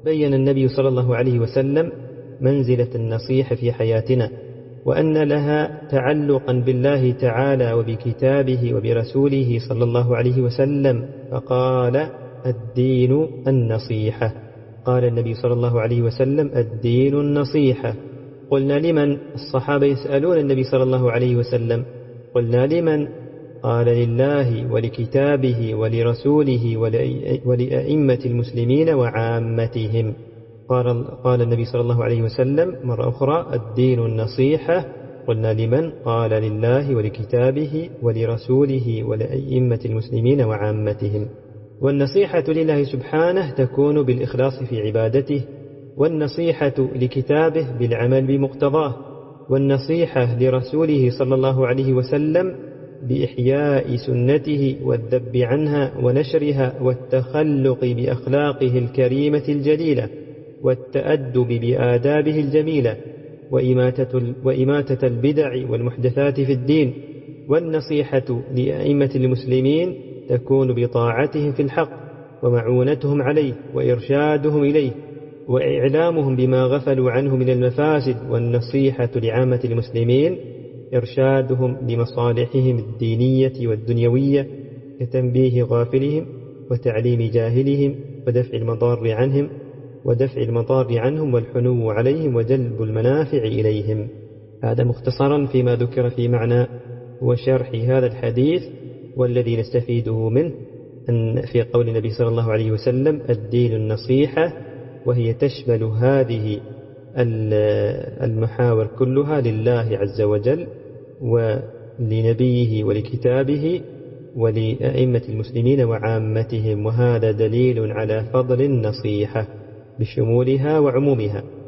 بين النبي صلى الله عليه وسلم منزلة النصيحة في حياتنا، وأن لها تعلقا بالله تعالى وبكتابه وبرسوله صلى الله عليه وسلم، فقال: الدين النصيحة. قال النبي صلى الله عليه وسلم: الدين النصيحة. قلنا: لمن؟ الصحابة يسألون النبي صلى الله عليه وسلم: قلنا: لمن؟ قال: لله ولكتابه ولرسوله ولأئمة المسلمين وعامتهم. قال النبي صلى الله عليه وسلم مرة أخرى: الدين النصيحة. قلنا: لمن؟ قال: لله ولكتابه ولرسوله ولأئمة المسلمين وعامتهم. والنصيحة لله سبحانه تكون بالإخلاص في عبادته، والنصيحة لكتابه بالعمل بمقتضاه، والنصيحة لرسوله صلى الله عليه وسلم بإحياء سنته والذب عنها ونشرها والتخلق بأخلاقه الكريمة الجليلة والتأدب بآدابه الجميلة وإماتة البدع والمحدثات في الدين. والنصيحة لأئمة المسلمين تكون بطاعتهم في الحق ومعونتهم عليه وإرشادهم إليه وإعلامهم بما غفلوا عنه من المفاسد. والنصيحة لعامة المسلمين إرشادهم لمصالحهم الدينية والدنيوية كتنبيه غافلهم وتعليم جاهلهم ودفع المضار عنهم والحنو عليهم وجلب المنافع إليهم. هذا مختصرا فيما ذكر في معنى وشرح هذا الحديث. والذي نستفيده منه أن في قول النبي صلى الله عليه وسلم: الدين النصيحة، وهي تشمل هذه المحاور كلها لله عز وجل ولنبيه ولكتابه ولأئمة المسلمين وعامتهم. وهذا دليل على فضل النصيحة بشمولها وعمومها.